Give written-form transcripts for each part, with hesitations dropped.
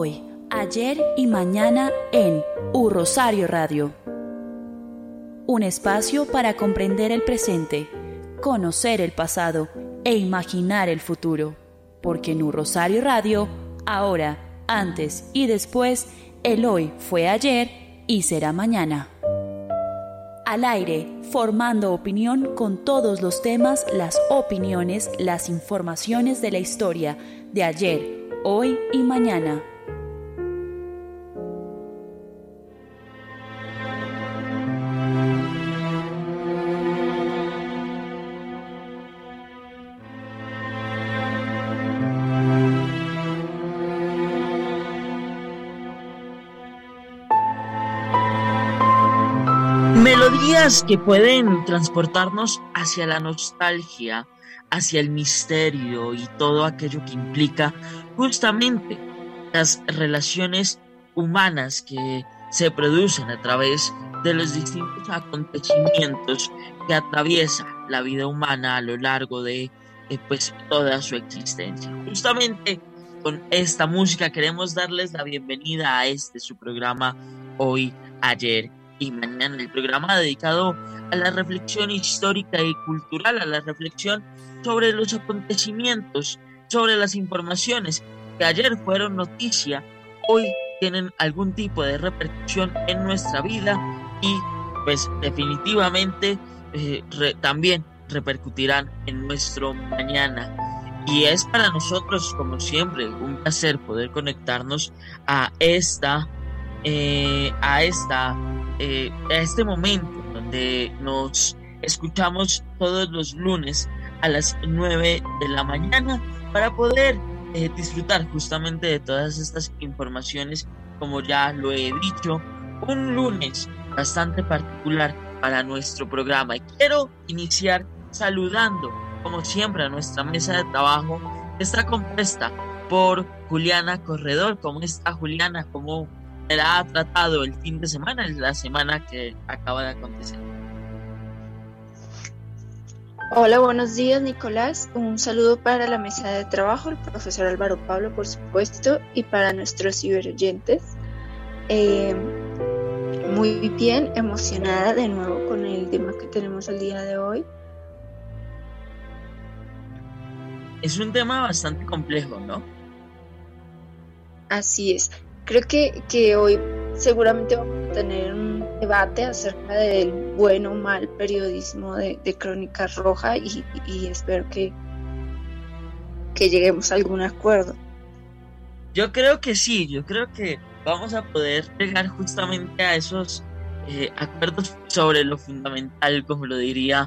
Hoy, ayer y mañana en Rosario Radio. Un espacio para comprender el presente, conocer el pasado e imaginar el futuro. Porque en Rosario Radio, ahora, antes y después, el hoy fue ayer y será mañana. Al aire, formando opinión con todos los temas, las opiniones, las informaciones de la historia de ayer, hoy y mañana. Melodías que pueden transportarnos hacia la nostalgia, hacia el misterio y todo aquello que implica justamente las relaciones humanas que se producen a través de los distintos acontecimientos que atraviesa la vida humana a lo largo de toda su existencia. Justamente con esta música queremos darles la bienvenida a su programa Hoy, Ayer y Mañana, el programa dedicado a la reflexión histórica y cultural, a la reflexión sobre los acontecimientos, sobre las informaciones que ayer fueron noticia, hoy tienen algún tipo de repercusión en nuestra vida y pues definitivamente también repercutirán en nuestro mañana. Y es para nosotros, como siempre, un placer poder conectarnos a este momento donde nos escuchamos todos los lunes a las 9 de la mañana para poder disfrutar justamente de todas estas informaciones, como ya lo he dicho, un lunes bastante particular para nuestro programa. Y quiero iniciar saludando, como siempre, a nuestra mesa de trabajo, que está compuesta por Juliana Corredor. ¿Cómo está, Juliana? ¿Cómo la ha tratado el fin de semana, la semana que acaba de acontecer? Hola, buenos días, Nicolás. Un saludo para la mesa de trabajo, el profesor Álvaro Pablo, por supuesto, y para nuestros ciberoyentes. Muy bien, emocionada de nuevo con el tema que tenemos el día de hoy. Es un tema bastante complejo, ¿no? Así es. Creo que hoy seguramente vamos a tener un debate acerca del bueno o mal periodismo de Crónica Roja y espero que lleguemos a algún acuerdo. Yo creo que sí, yo creo que vamos a poder llegar justamente a esos acuerdos sobre lo fundamental, como lo diría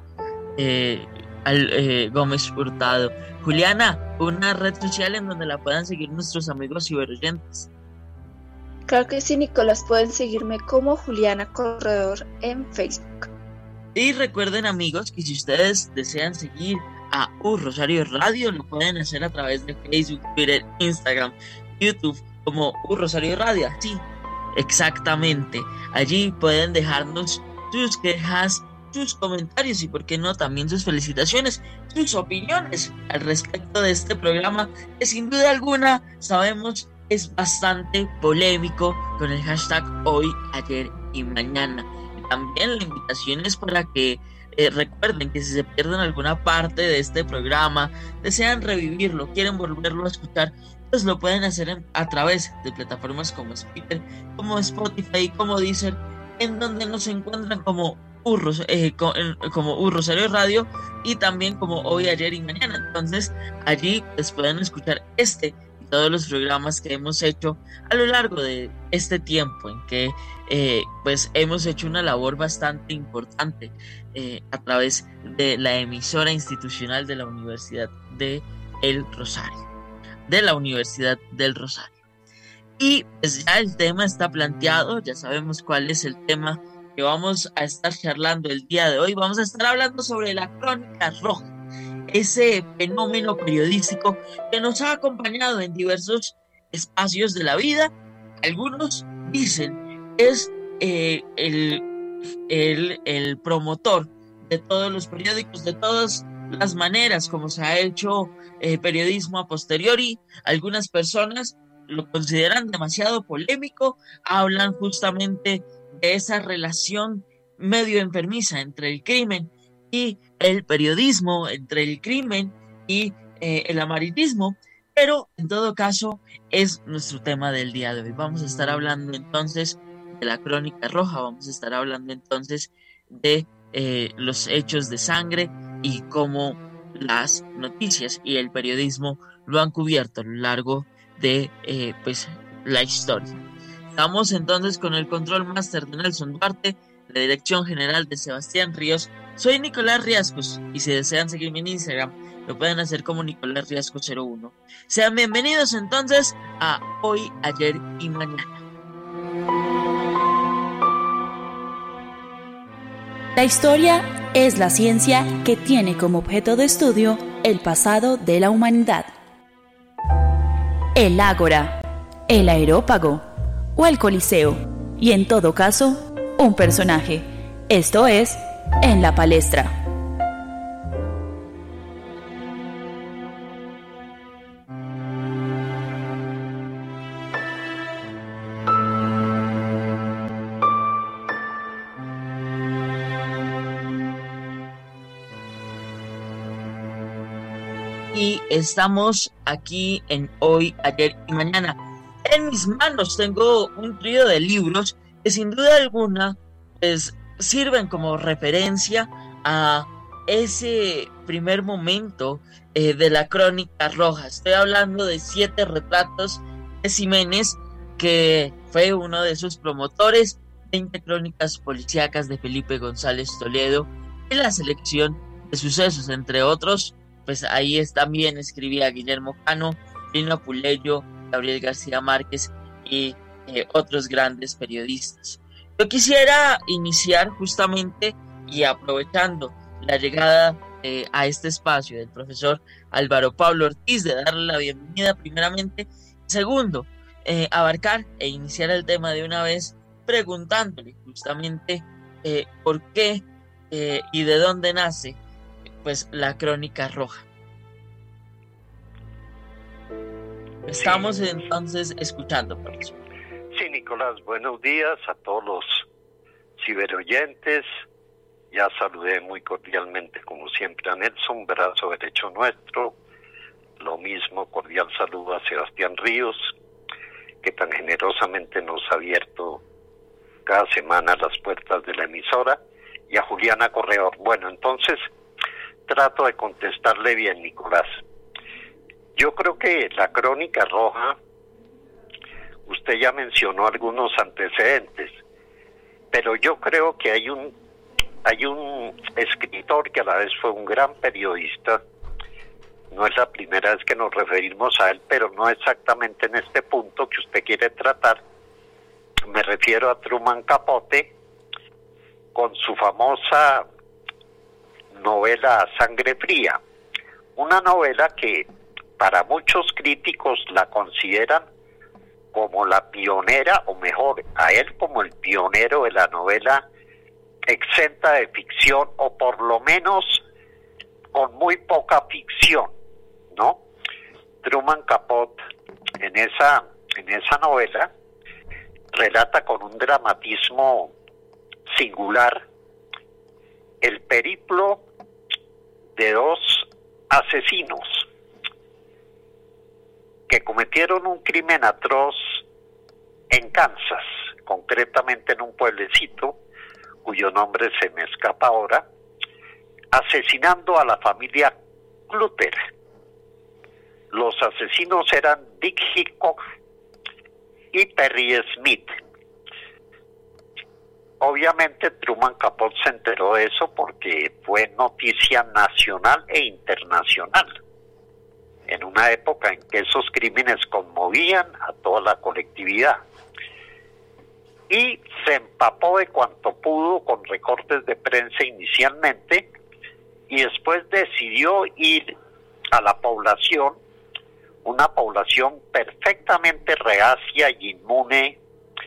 Gómez Hurtado. Juliana, una red social en donde la puedan seguir nuestros amigos ciberoyentes. Claro que sí, Nicolás, pueden seguirme como Juliana Corredor en Facebook. Y recuerden, amigos, que si ustedes desean seguir a Rosario Radio, lo pueden hacer a través de Facebook, Twitter, Instagram, YouTube, como Rosario Radio. Sí, exactamente. Allí pueden dejarnos sus quejas, sus comentarios y, por qué no, también sus felicitaciones, sus opiniones al respecto de este programa, que sin duda alguna sabemos es bastante polémico, con el hashtag Hoy, Ayer y Mañana. Y también la invitación es para que recuerden que si se pierden alguna parte de este programa, desean revivirlo, quieren volverlo a escuchar, pues lo pueden hacer a través de plataformas como Spreaker, como Spotify, como Deezer, en donde nos encuentran como Rosario Radio y también como Hoy, Ayer y Mañana. Entonces allí pues pueden escuchar todos los programas que hemos hecho a lo largo de este tiempo en que pues hemos hecho una labor bastante importante a través de la emisora institucional de la Universidad del Rosario. Y pues ya el tema está planteado, ya sabemos cuál es el tema que vamos a estar charlando el día de hoy. Vamos a estar hablando sobre la Crónica Roja, ese fenómeno periodístico que nos ha acompañado en diversos espacios de la vida. Algunos dicen es el promotor de todos los periódicos, de todas las maneras como se ha hecho periodismo a posteriori. Algunas personas lo consideran demasiado polémico, hablan justamente de esa relación medio enfermiza entre el crimen y el periodismo, entre el crimen y el amarillismo, pero en todo caso es nuestro tema del día de hoy. Vamos a estar hablando entonces de la Crónica Roja, vamos a estar hablando entonces de los hechos de sangre y cómo las noticias y el periodismo lo han cubierto a lo largo de pues la historia. Estamos entonces con el control máster de Nelson Duarte, la dirección general de Sebastián Ríos. Soy Nicolás Riascos y si desean seguirme en Instagram lo pueden hacer como Nicolás Riascos 01. Sean bienvenidos entonces a Hoy, Ayer y Mañana. La historia es la ciencia que tiene como objeto de estudio el pasado de la humanidad. El ágora, el aerópago o el coliseo, y en todo caso, un personaje. Esto es En la Palestra. Y estamos aquí en Hoy, Ayer y Mañana. En mis manos tengo un trío de libros que sin duda alguna pues, sirven como referencia a ese primer momento de la Crónica Roja. Estoy hablando de 7 retratos de Ximenes, que fue uno de sus promotores, 20 crónicas policíacas de Felipe González Toledo y la selección de sucesos, entre otros. Pues ahí también escribía Guillermo Cano, Lino Puleyo, Gabriel García Márquez y otros grandes periodistas. Yo quisiera iniciar justamente y aprovechando la llegada a este espacio del profesor Álvaro Pablo Ortiz, de darle la bienvenida primeramente. Segundo, abarcar e iniciar el tema de una vez preguntándole justamente por qué y de dónde nace pues la Crónica Roja. Estamos entonces escuchando, profesor. Sí, Nicolás, buenos días a todos los ciberoyentes. Ya saludé muy cordialmente, como siempre, a Nelson, brazo derecho nuestro. Lo mismo, cordial saludo a Sebastián Ríos, que tan generosamente nos ha abierto cada semana las puertas de la emisora, y a Juliana Corredor. Bueno, entonces trato de contestarle bien, Nicolás. Yo creo que la Crónica Roja, usted ya mencionó algunos antecedentes, pero yo creo que hay un escritor que a la vez fue un gran periodista. No es la primera vez que nos referimos a él, pero no exactamente en este punto que usted quiere tratar. Me refiero a Truman Capote, con su famosa novela Sangre Fría, una novela que para muchos críticos la consideran como la pionera, o mejor, a él como el pionero de la novela exenta de ficción, o por lo menos con muy poca ficción, ¿no? Truman Capote en esa novela relata con un dramatismo singular el periplo de 2 asesinos que cometieron un crimen atroz en Kansas, concretamente en un pueblecito cuyo nombre se me escapa ahora, asesinando a la familia Clutter. Los asesinos eran Dick Hickok y Perry Smith. Obviamente Truman Capote se enteró de eso porque fue noticia nacional e internacional, en una época en que esos crímenes conmovían a toda la colectividad. Y se empapó de cuanto pudo con recortes de prensa inicialmente, y después decidió ir a la población, una población perfectamente reacia y inmune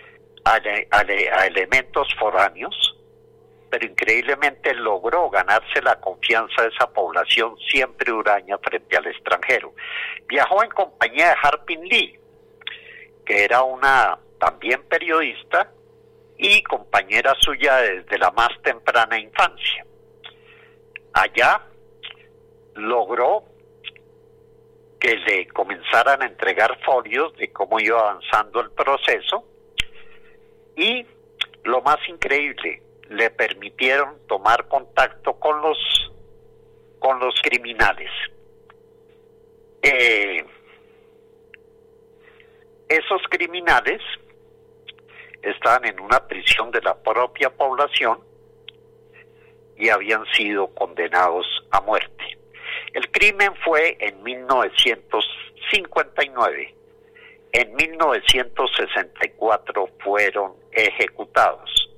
a elementos foráneos, pero increíblemente logró ganarse la confianza de esa población siempre huraña frente al extranjero. Viajó en compañía de Harpin Lee, que era una también periodista y compañera suya desde la más temprana infancia. Allá logró que le comenzaran a entregar folios de cómo iba avanzando el proceso y, lo más increíble, le permitieron tomar contacto con los criminales. Esos criminales estaban en una prisión de la propia población y habían sido condenados a muerte. El crimen fue en 1959. En 1964 fueron ejecutados.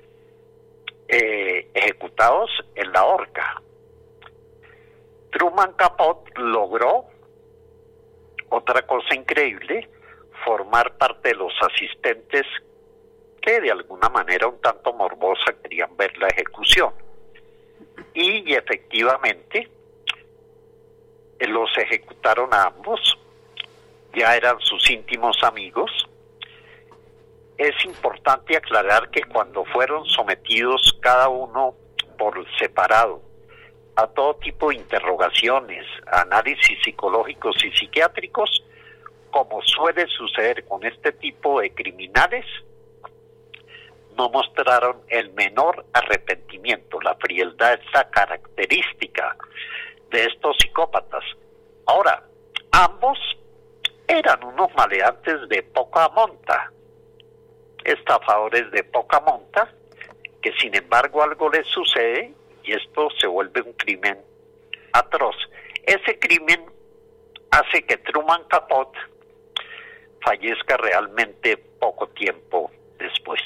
Ejecutados en la horca. Truman Capote logró otra cosa increíble, formar parte de los asistentes que de alguna manera un tanto morbosa querían ver la ejecución. Y efectivamente los ejecutaron a ambos, ya eran sus íntimos amigos. Es importante aclarar que cuando fueron sometidos cada uno por separado a todo tipo de interrogaciones, análisis psicológicos y psiquiátricos, como suele suceder con este tipo de criminales, no mostraron el menor arrepentimiento. La frialdad es la característica de estos psicópatas. Ahora, ambos eran unos maleantes de poca monta, estafadores de poca monta, que sin embargo algo les sucede y esto se vuelve un crimen atroz. Ese crimen hace que Truman Capote fallezca realmente poco tiempo después.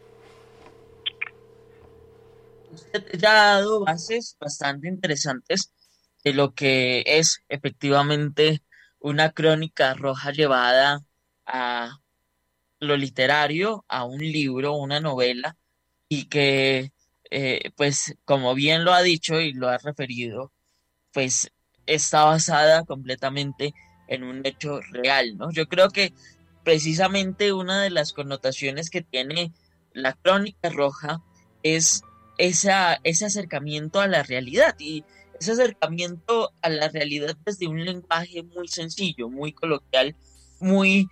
Usted ya ha dado bases bastante interesantes de lo que es efectivamente una crónica roja llevada a lo literario, a un libro, una novela, y que, pues, como bien lo ha dicho y lo ha referido, pues está basada completamente en un hecho real, ¿no? Yo creo que precisamente una de las connotaciones que tiene la crónica roja es ese acercamiento a la realidad, y ese acercamiento a la realidad desde un lenguaje muy sencillo, muy coloquial, muy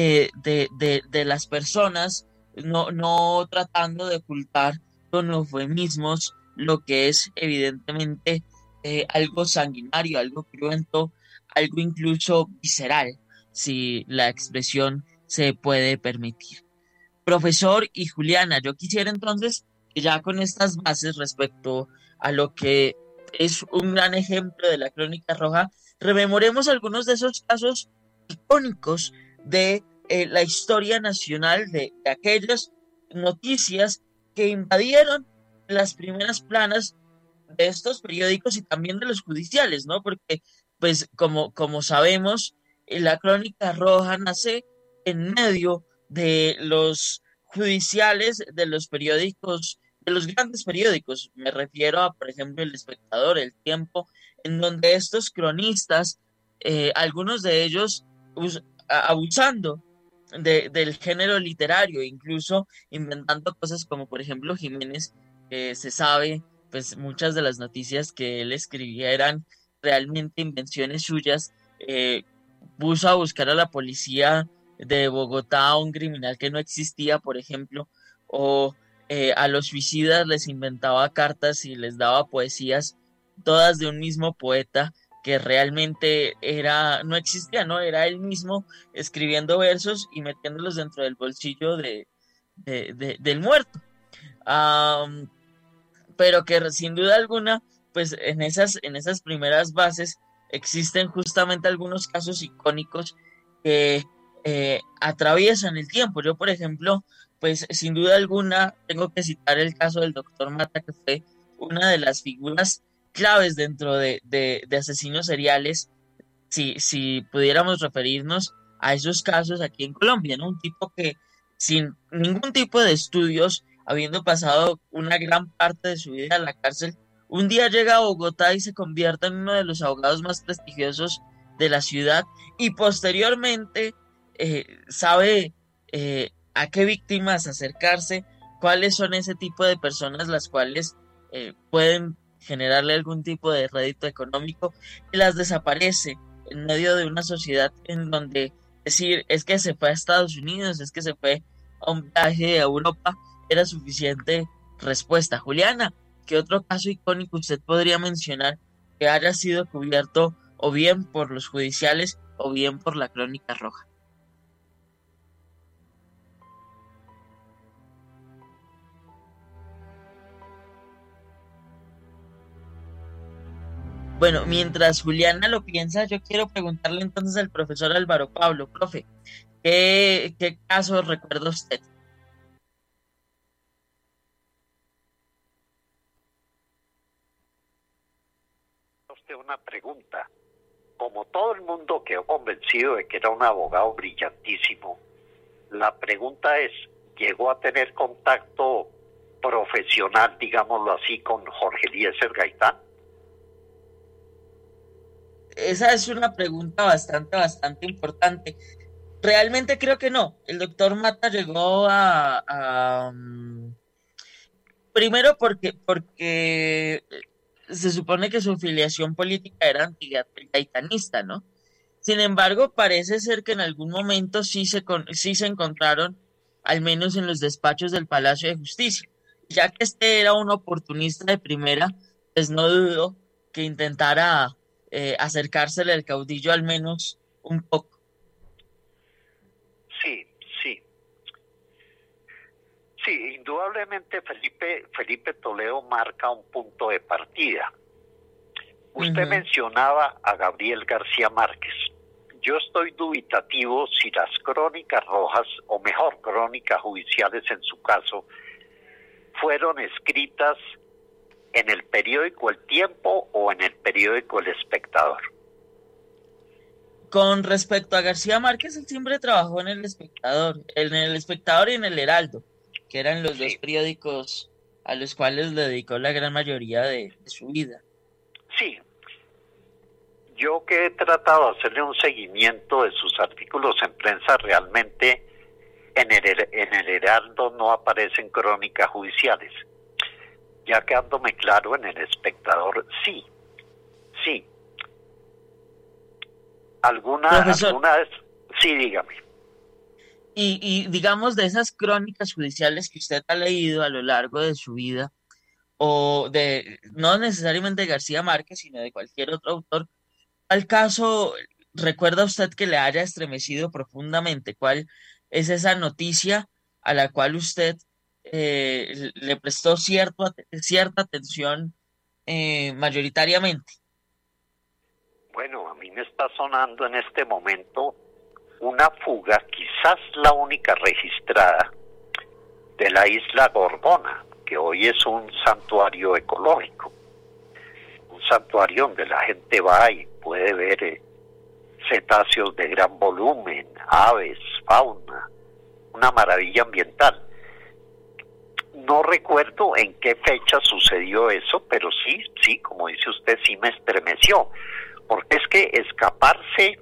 de las personas, no tratando de ocultar con eufemismos lo que es evidentemente algo sanguinario, algo cruento, algo incluso visceral, si la expresión se puede permitir. Profesor y Juliana, yo quisiera entonces que ya con estas bases respecto a lo que es un gran ejemplo de la crónica roja, rememoremos algunos de esos casos icónicos de la historia nacional, de aquellas noticias que invadieron las primeras planas de estos periódicos y también de los judiciales, ¿no? Porque, pues, como sabemos, la crónica roja nace en medio de los judiciales, de los periódicos, de los grandes periódicos. Me refiero a, por ejemplo, El Espectador, El Tiempo, en donde estos cronistas, algunos de ellos abusando del género literario, incluso inventando cosas como, por ejemplo, Jiménez, se sabe, pues muchas de las noticias que él escribía eran realmente invenciones suyas. Puso a buscar a la policía de Bogotá a un criminal que no existía, por ejemplo, o a los suicidas les inventaba cartas y les daba poesías, todas de un mismo poeta que realmente no existía, ¿no? Era él mismo escribiendo versos y metiéndolos dentro del bolsillo del muerto. Pero que sin duda alguna, pues en esas primeras bases existen justamente algunos casos icónicos que atraviesan el tiempo. Yo, por ejemplo, pues sin duda alguna tengo que citar el caso del doctor Mata, que fue una de las figuras claves dentro de asesinos seriales, si pudiéramos referirnos a esos casos aquí en Colombia, ¿no? Un tipo que sin ningún tipo de estudios, habiendo pasado una gran parte de su vida en la cárcel, un día llega a Bogotá y se convierte en uno de los abogados más prestigiosos de la ciudad, y posteriormente sabe a qué víctimas acercarse, cuáles son ese tipo de personas las cuales pueden generarle algún tipo de rédito económico, y las desaparece en medio de una sociedad en donde decir es que se fue a Estados Unidos, es que se fue a un viaje a Europa, era suficiente respuesta. Juliana, ¿qué otro caso icónico usted podría mencionar que haya sido cubierto o bien por los judiciales o bien por la Crónica Roja? Bueno, mientras Juliana lo piensa, yo quiero preguntarle entonces al profesor Álvaro Pablo. Profe, ¿qué caso recuerda usted? Usted una pregunta. Como todo el mundo quedó convencido de que era un abogado brillantísimo, la pregunta es, ¿llegó a tener contacto profesional, digámoslo así, con Jorge Eliezer Gaitán? Esa es una pregunta bastante importante. Realmente creo que no. El doctor Mata llegó primero porque se supone que su filiación política era antigaitanista, ¿no? Sin embargo, parece ser que en algún momento sí se encontraron, al menos en los despachos del Palacio de Justicia. Ya que este era un oportunista de primera, pues no dudo que intentara acercársele al caudillo al menos un poco. Sí, sí. Sí, indudablemente Felipe Toledo marca un punto de partida. Usted mencionaba a Gabriel García Márquez. Yo estoy dubitativo si las crónicas rojas, o mejor, crónicas judiciales en su caso, fueron escritas en el periódico El Tiempo o en el periódico El Espectador. Con respecto a García Márquez, él siempre trabajó en El Espectador y en El Heraldo, que eran los dos periódicos a los cuales le dedicó la gran mayoría de su vida. Sí. Yo que he tratado de hacerle un seguimiento de sus artículos en prensa, realmente en el Heraldo no aparecen crónicas judiciales. Ya quedándome claro, en El Espectador sí. Profesor, sí, dígame. Y digamos, de esas crónicas judiciales que usted ha leído a lo largo de su vida, o de, no necesariamente de García Márquez, sino de cualquier otro autor, ¿cuál caso recuerda usted que le haya estremecido profundamente? ¿Cuál es esa noticia a la cual usted le prestó cierta atención mayoritariamente? Bueno, a mí me está sonando en este momento una fuga, quizás la única registrada, de la isla Gorgona, que hoy es un santuario ecológico, un santuario donde la gente va y puede ver cetáceos de gran volumen, aves, fauna, una maravilla ambiental. No recuerdo en qué fecha sucedió eso, pero sí, como dice usted, sí me estremeció, porque es que escaparse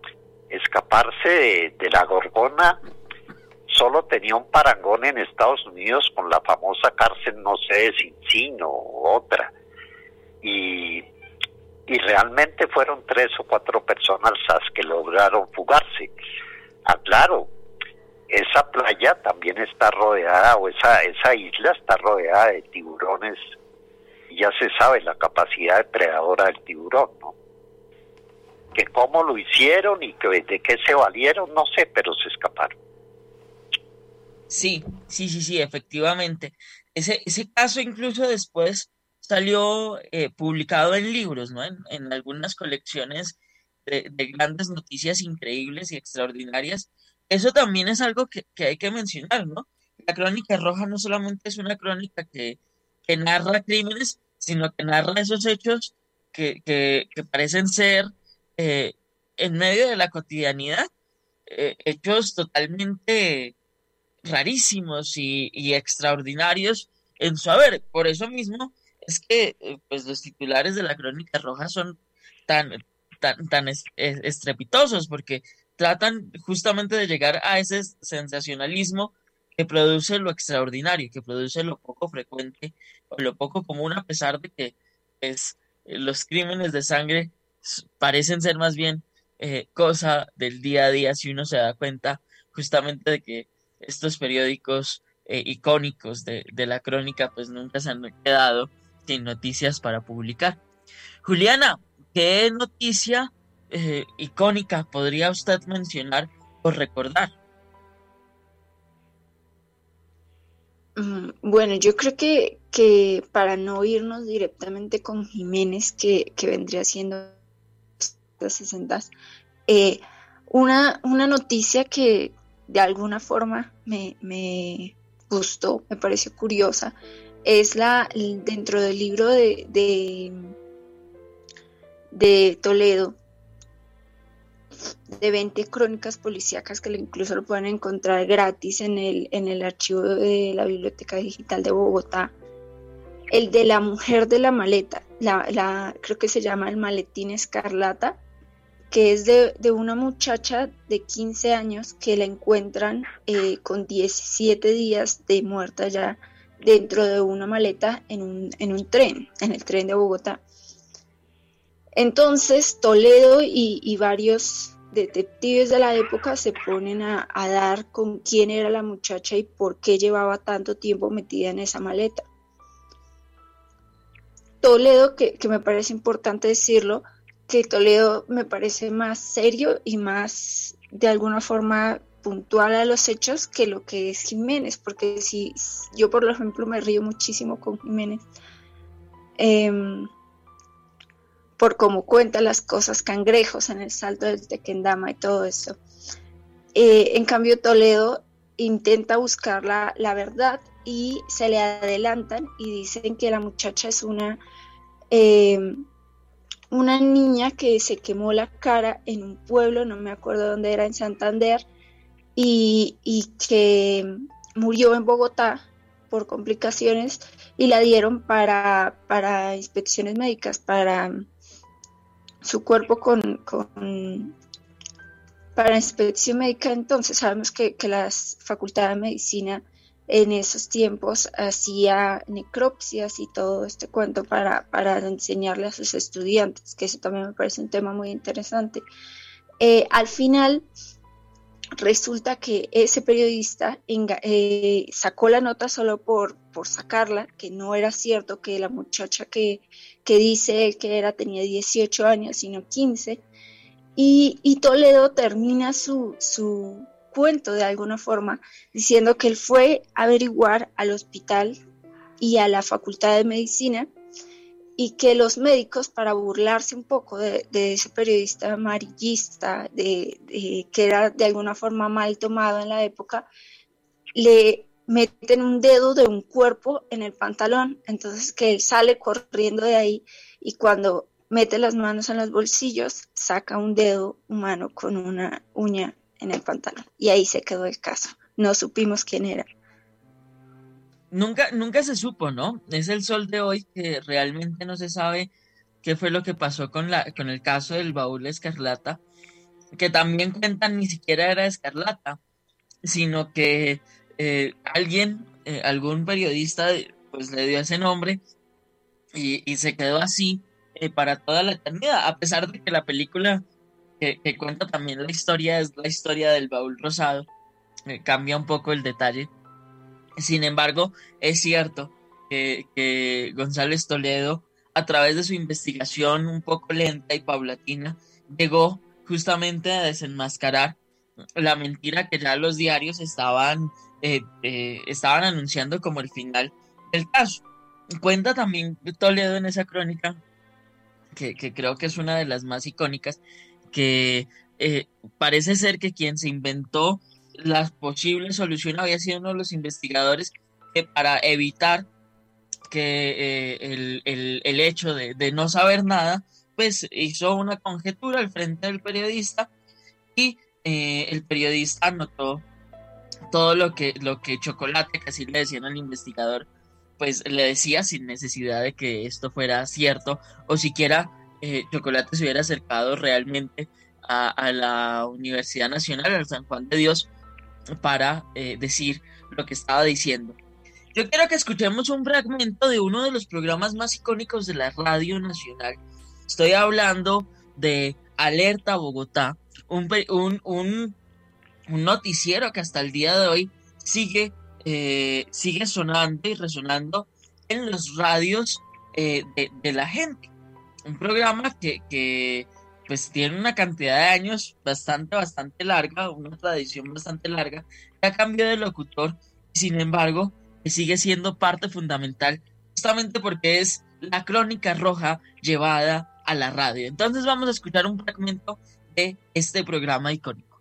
de la Gorgona solo tenía un parangón en Estados Unidos con la famosa cárcel, no sé, de Sing Sing o otra, y realmente fueron 3 o 4 personas las que lograron fugarse. Claro, esa playa también está rodeada, o esa isla está rodeada de tiburones, y ya se sabe la capacidad depredadora del tiburón, ¿no? Que cómo lo hicieron y de qué se valieron, no sé, pero se escaparon. Sí, efectivamente. Ese caso incluso después salió publicado en libros, ¿no? En algunas colecciones de grandes noticias increíbles y extraordinarias. Eso también es algo que hay que mencionar, ¿no? La Crónica Roja no solamente es una crónica que narra crímenes, sino que narra esos hechos que parecen ser en medio de la cotidianidad, hechos totalmente rarísimos y extraordinarios en su haber. Por eso mismo es que pues los titulares de la Crónica Roja son tan estrepitosos, porque tratan justamente de llegar a ese sensacionalismo que produce lo extraordinario, que produce lo poco frecuente o lo poco común, a pesar de que pues, los crímenes de sangre parecen ser más bien cosa del día a día, si uno se da cuenta justamente de que estos periódicos icónicos de la crónica pues nunca se han quedado sin noticias para publicar. Juliana, ¿qué noticia icónica podría usted mencionar o recordar? Bueno, yo creo que para no irnos directamente con Jiménez, que vendría siendo de 60, una noticia que de alguna forma me gustó, me pareció curiosa, es dentro del libro de Toledo, de 20 crónicas policíacas, que incluso lo pueden encontrar gratis en el archivo de la Biblioteca Digital de Bogotá. El de la mujer de la maleta, creo que se llama El maletín escarlata, que es de una muchacha de 15 años que la encuentran con 17 días de muerta ya dentro de una maleta en un tren, en el tren de Bogotá. Entonces Toledo y varios detectives de la época se ponen a dar con quién era la muchacha y por qué llevaba tanto tiempo metida en esa maleta. Toledo, que me parece importante decirlo, que Toledo me parece más serio y más de alguna forma puntual a los hechos que lo que es Jiménez, porque si yo por ejemplo me río muchísimo con Jiménez por cómo cuenta las cosas, cangrejos en el salto del Tequendama y todo eso. En cambio Toledo intenta buscar la verdad y se le adelantan y dicen que la muchacha es una niña que se quemó la cara en un pueblo, no me acuerdo dónde era, en Santander, y que murió en Bogotá por complicaciones y la dieron para inspecciones médicas, para su cuerpo para inspección médica. Entonces sabemos que la Facultad de Medicina en esos tiempos hacía necropsias y todo este cuento para enseñarle a sus estudiantes, que eso también me parece un tema muy interesante. Al final resulta que ese periodista sacó la nota solo por sacarla, que no era cierto, que la muchacha que dice él que tenía 18 años, sino 15, y Toledo termina su cuento de alguna forma diciendo que él fue a averiguar al hospital y a la Facultad de Medicina, y que los médicos, para burlarse un poco de ese periodista amarillista, que era de alguna forma mal tomado en la época, le meten un dedo de un cuerpo en el pantalón. Entonces que él sale corriendo de ahí y cuando mete las manos en los bolsillos saca un dedo humano con una uña en el pantalón, y ahí se quedó el caso. No supimos quién era. Nunca se supo, ¿no? Es el sol de hoy que realmente no se sabe qué fue lo que pasó con el caso del baúl escarlata, que también cuentan ni siquiera era escarlata, sino que algún periodista, pues le dio ese nombre y se quedó así para toda la eternidad, a pesar de que la película que cuenta también la historia es la historia del baúl rosado, cambia un poco el detalle. Sin embargo, es cierto que González Toledo, a través de su investigación un poco lenta y paulatina, llegó justamente a desenmascarar la mentira que ya los diarios estaban anunciando como el final del caso. Cuenta también Toledo en esa crónica, que creo que es una de las más icónicas, que parece ser que quien se inventó la posible solución había sido uno de los investigadores que, para evitar que el hecho de no saber nada, pues hizo una conjetura al frente del periodista y el periodista anotó todo lo que Chocolate, que así le decían al investigador, pues le decía sin necesidad de que esto fuera cierto o siquiera Chocolate se hubiera acercado realmente a la Universidad Nacional, al San Juan de Dios, para decir lo que estaba diciendo. Yo quiero que escuchemos un fragmento de uno de los programas más icónicos de la Radio Nacional. Estoy hablando de Alerta Bogotá, un noticiero que hasta el día de hoy sigue sonando y resonando en los radios de la gente. Un programa que pues tiene una cantidad de años bastante larga, una tradición bastante larga, que ha cambiado de locutor, sin embargo, que sigue siendo parte fundamental, justamente porque es la crónica roja llevada a la radio. Entonces vamos a escuchar un fragmento de este programa icónico.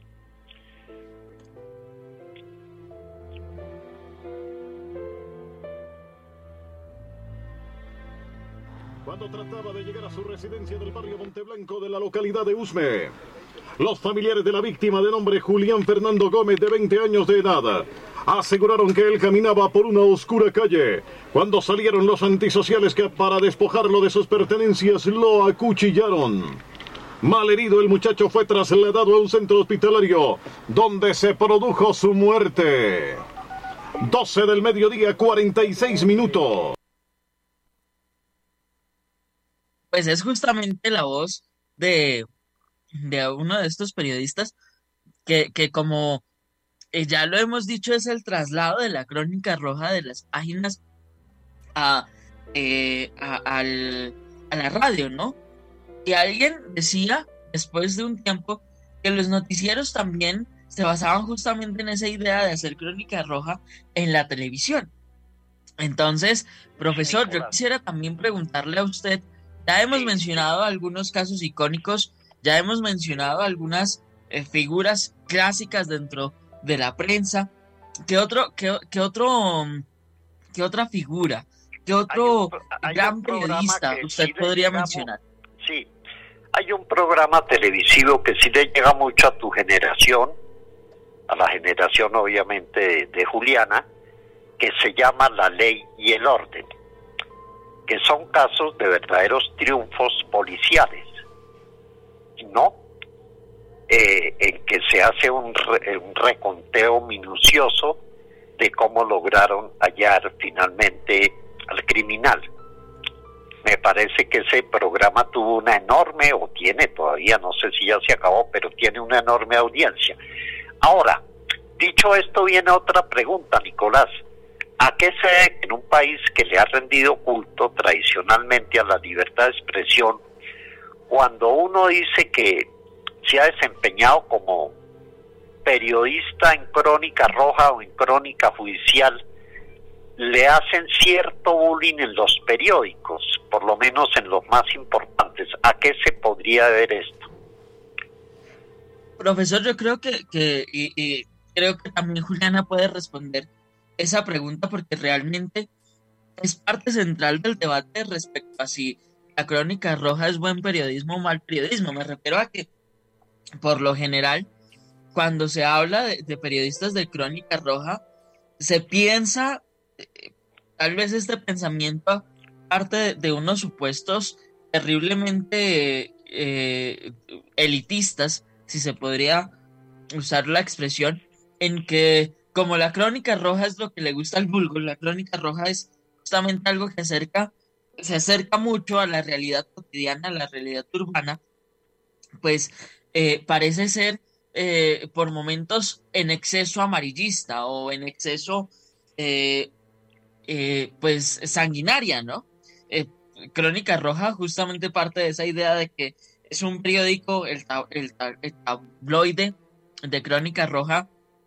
Cuando trataba de llegar a su residencia del barrio Monteblanco de la localidad de Usme, los familiares de la víctima, de nombre Julián Fernando Gómez, de 20 años de edad, aseguraron que él caminaba por una oscura calle cuando salieron los antisociales que, para despojarlo de sus pertenencias, lo acuchillaron. Malherido, el muchacho fue trasladado a un centro hospitalario donde se produjo su muerte. 12 del mediodía, 46 minutos. Pues es justamente la voz de uno de estos periodistas que como ya lo hemos dicho, es el traslado de la crónica roja de las páginas a la radio, ¿no? Y alguien decía, después de un tiempo, que los noticieros también se basaban justamente en esa idea de hacer crónica roja en la televisión. Entonces, profesor, yo quisiera también preguntarle a usted, ya hemos mencionado algunos casos icónicos, ya hemos mencionado algunas figuras clásicas dentro de la prensa. ¿Qué otra figura, qué otro gran periodista usted podría mencionar? Sí, hay un programa televisivo que sí le llega mucho a tu generación, a la generación obviamente de Juliana, que se llama La Ley y el Orden, que son casos de verdaderos triunfos policiales, ¿no? En que se hace un reconteo minucioso de cómo lograron hallar finalmente al criminal. Me parece que ese programa tuvo una enorme, o tiene todavía, no sé si ya se acabó, pero tiene una enorme audiencia. Ahora, dicho esto, viene otra pregunta, Nicolás. ¿A qué se debe que en un país que le ha rendido culto tradicionalmente a la libertad de expresión, cuando uno dice que se ha desempeñado como periodista en crónica roja o en crónica judicial, le hacen cierto bullying en los periódicos, por lo menos en los más importantes? ¿A qué se podría deber esto? Profesor, yo creo que creo que también Juliana puede responder esa pregunta, porque realmente es parte central del debate respecto a si la crónica roja es buen periodismo o mal periodismo. Me refiero a que, por lo general, cuando se habla de periodistas de crónica roja, se piensa, tal vez este pensamiento parte de unos supuestos terriblemente elitistas, si se podría usar la expresión, en que como la crónica roja es lo que le gusta al vulgo, la crónica roja es justamente algo que se acerca mucho a la realidad cotidiana, a la realidad urbana, pues parece ser por momentos en exceso amarillista o en exceso pues sanguinaria, ¿no? Crónica Roja justamente parte de esa idea de que es un periódico, el tabloide de Crónica Roja,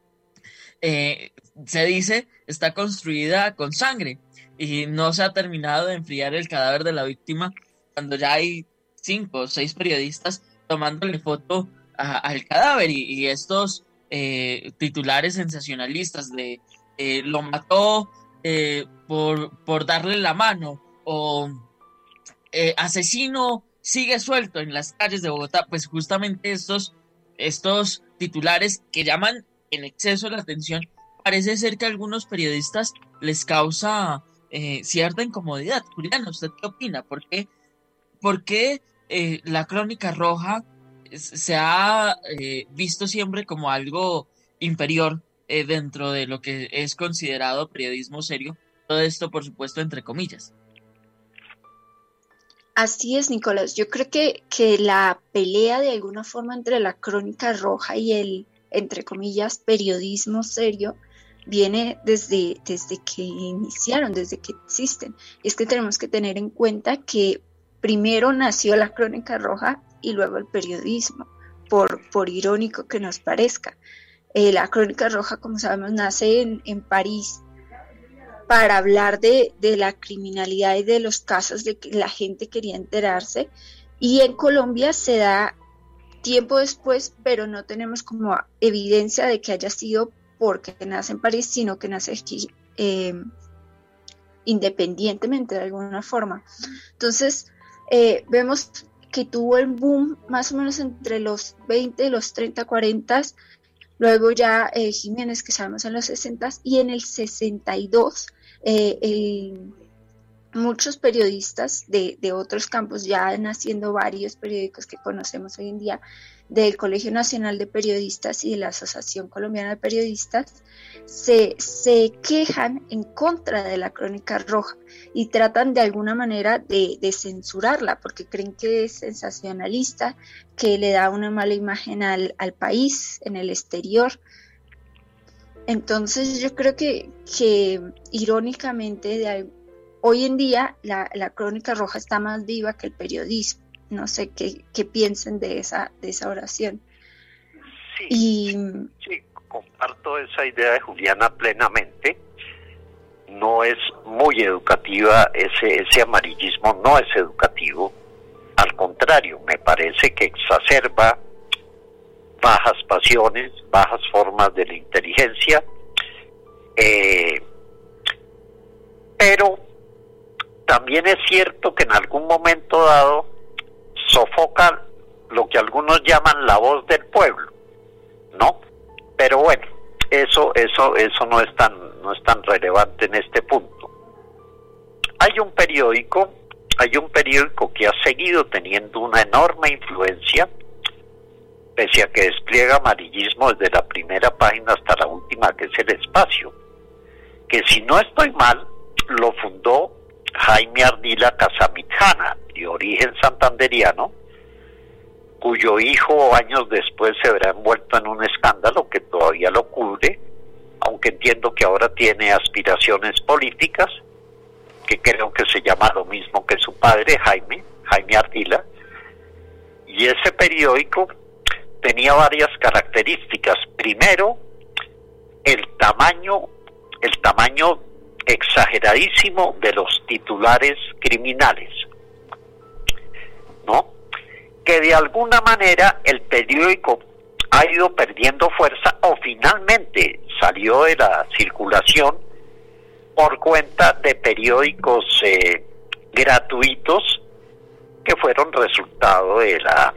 se dice, está construida con sangre y no se ha terminado de enfriar el cadáver de la víctima cuando ya hay 5 o 6 periodistas tomándole foto al cadáver y estos titulares sensacionalistas de lo mató por darle la mano, o asesino sigue suelto en las calles de Bogotá. Pues justamente estos titulares que llaman en exceso la atención, parece ser que a algunos periodistas les causa cierta incomodidad. Juliana, ¿usted qué opina? ¿Por qué la Crónica Roja se ha visto siempre como algo inferior dentro de lo que es considerado periodismo serio. Todo esto, por supuesto, entre comillas. Así es, Nicolás. Yo creo que la pelea de alguna forma entre la Crónica Roja y el, entre comillas, periodismo serio viene desde que iniciaron, desde que existen. Y es que tenemos que tener en cuenta que primero nació la Crónica Roja y luego el periodismo, por irónico que nos parezca. La Crónica Roja, como sabemos, nace en París para hablar de la criminalidad y de los casos de que la gente quería enterarse, y en Colombia se da tiempo después, pero no tenemos como evidencia de que haya sido porque nace en París, sino que nace aquí independientemente de alguna forma. Entonces, vemos que tuvo el boom más o menos entre los 20, los 30, 40, luego ya Jiménez, que sabemos en los 60, y en el 62 muchos periodistas de otros campos, ya naciendo varios periódicos que conocemos hoy en día, del Colegio Nacional de Periodistas y de la Asociación Colombiana de Periodistas, se quejan en contra de la Crónica Roja y tratan de alguna manera de censurarla, porque creen que es sensacionalista, que le da una mala imagen al país en el exterior. Entonces yo creo que irónicamente hoy en día la Crónica Roja está más viva que el periodismo. No sé qué piensen de esa oración. Sí, comparto esa idea de Juliana plenamente. No es muy educativa, ese amarillismo no es educativo. Al contrario, me parece que exacerba bajas pasiones, bajas formas de la inteligencia, pero también es cierto que en algún momento dado sofoca lo que algunos llaman la voz del pueblo, ¿no? Pero bueno, eso no es tan relevante en este punto. Hay un periódico que ha seguido teniendo una enorme influencia, pese a que despliega amarillismo desde la primera página hasta la última, que es El Espacio, que si no estoy mal, lo fundó Jaime Ardila Casamitjana, de origen santanderiano, cuyo hijo años después se verá envuelto en un escándalo que todavía lo cubre, aunque entiendo que ahora tiene aspiraciones políticas, que creo que se llama lo mismo que su padre, Jaime Ardila. Y ese periódico tenía varias características. Primero, el tamaño exageradísimo de los titulares criminales, ¿no? Que de alguna manera el periódico ha ido perdiendo fuerza o finalmente salió de la circulación por cuenta de periódicos gratuitos que fueron resultado de la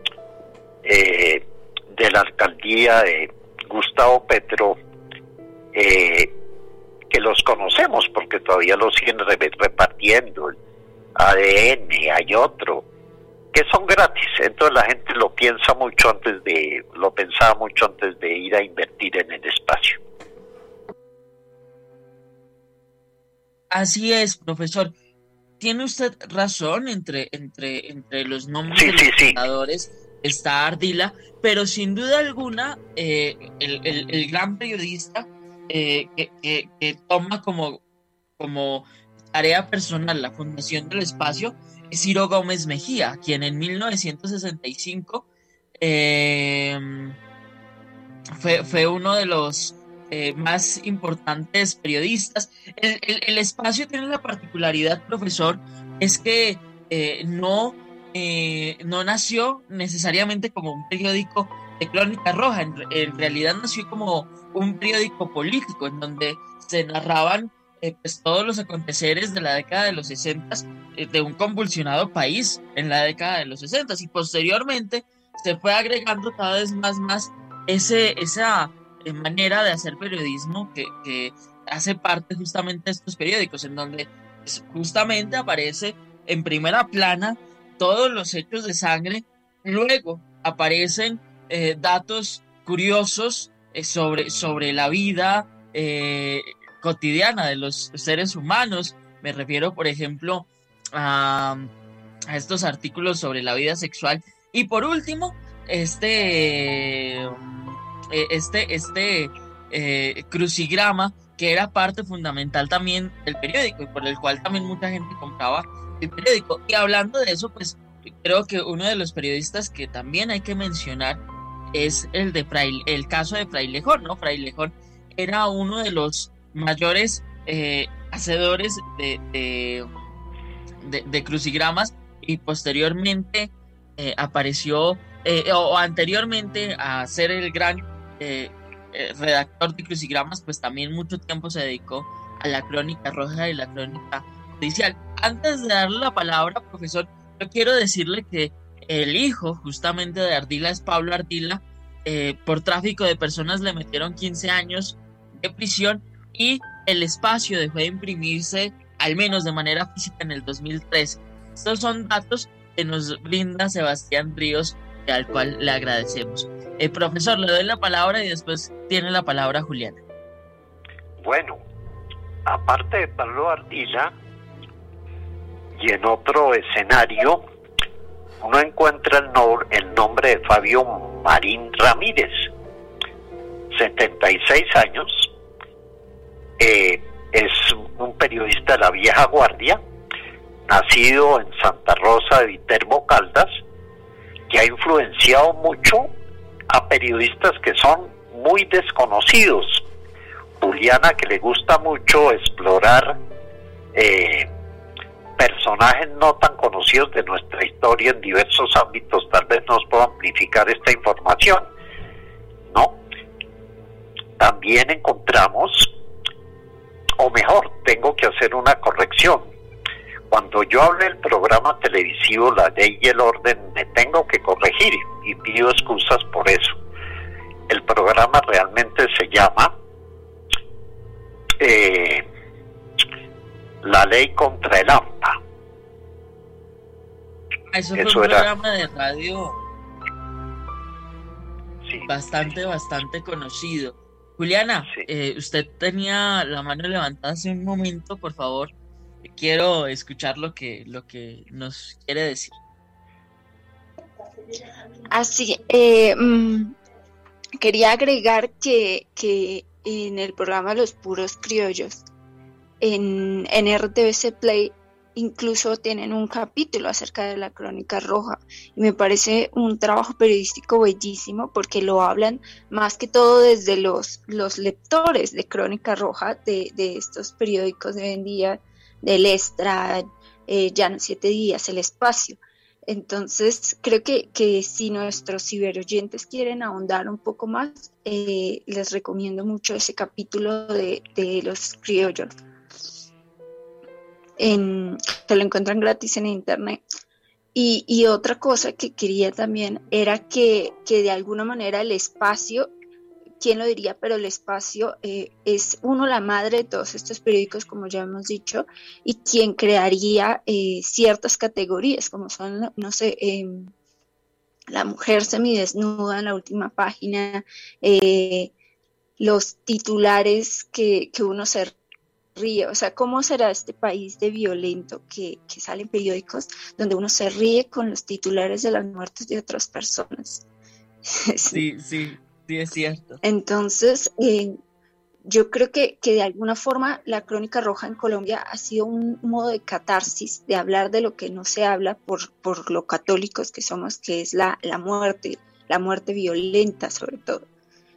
alcaldía de Gustavo Petro, que los conocemos porque todavía los siguen repartiendo. ADN, hay otro, que son gratis. Entonces la gente lo pensaba mucho antes de ir a invertir en el Espacio. Así es, profesor. Tiene usted razón, entre los nombres de los fundadores está Ardila, pero sin duda alguna el gran periodista que toma como tarea personal la fundación del Espacio es Ciro Gómez Mejía, quien en 1965 fue uno de los más importantes periodistas. El Espacio tiene la particularidad, profesor, es que no nació necesariamente como un periódico de Crónica Roja, en realidad nació como un periódico político en donde se narraban pues todos los aconteceres de la década de los 60 de un convulsionado país en la década de los 60, y posteriormente se fue agregando cada vez más esa manera de hacer periodismo que hace parte justamente de estos periódicos, en donde pues, justamente aparece en primera plana todos los hechos de sangre. Luego aparecen datos curiosos sobre la vida cotidiana de los seres humanos. Me refiero, por ejemplo, a estos artículos sobre la vida sexual. Y por último, crucigrama, que era parte fundamental también del periódico y por el cual también mucha gente compraba el periódico. Y hablando de eso, pues creo que uno de los periodistas que también hay que mencionar es el caso de Frailejón, ¿no? Frailejón era uno de los mayores hacedores de crucigramas, y posteriormente apareció, o anteriormente a ser el gran redactor de crucigramas, pues también mucho tiempo se dedicó a la crónica roja y la crónica judicial. Antes de darle la palabra, profesor, yo quiero decirle que el hijo justamente de Ardila es Pablo Ardila. Por tráfico de personas le metieron 15 años de prisión, y el espacio dejó de imprimirse, al menos de manera física, en el 2013. Estos son datos que nos brinda Sebastián Ríos, al cual le agradecemos. Profesor, le doy la palabra y después tiene la palabra Juliana. Bueno, aparte de Pablo Ardila, y en otro escenario, uno encuentra el nombre de Fabio Marín Ramírez, 76 años, es un periodista de la vieja guardia, nacido en Santa Rosa de Viterbo, Caldas, que ha influenciado mucho a periodistas que son muy desconocidos. Juliana, que le gusta mucho explorar personajes no tan conocidos de nuestra historia en diversos ámbitos, tal vez nos pueda amplificar esta información, ¿no? También encontramos, o mejor, tengo que hacer una corrección. Cuando yo hablé del programa televisivo La Ley y el Orden, me tengo que corregir y pido excusas por eso. El programa realmente se llama La Ley contra el AMPA. Eso fue un programa de radio, sí, bastante conocido. Juliana, sí. Usted tenía la mano levantada hace un momento, por favor. Quiero escuchar lo que nos quiere decir. Así, quería agregar que en el programa Los Puros Criollos, en RTVC Play, incluso tienen un capítulo acerca de la Crónica Roja, y me parece un trabajo periodístico bellísimo, porque lo hablan más que todo desde los lectores de Crónica Roja, de estos periódicos de hoy en día, del Extra, Ya no 7 días, El Espacio. Entonces creo que si nuestros ciberoyentes quieren ahondar un poco más, les recomiendo mucho ese capítulo de Los Criollos. Se lo encuentran gratis en internet. Y otra cosa que quería también era que de alguna manera el espacio, ¿quién lo diría? Pero el espacio es la madre de todos estos periódicos, como ya hemos dicho, y quien crearía ciertas categorías, como son, no sé, la mujer semidesnuda en la última página, los titulares que uno se ríe. O sea, ¿cómo será este país de violento que salen periódicos donde uno se ríe con los titulares de las muertes de otras personas? Sí, es cierto. Entonces, yo creo que de alguna forma la Crónica Roja en Colombia ha sido un modo de catarsis, de hablar de lo que no se habla por lo católicos que somos, que es la muerte violenta sobre todo.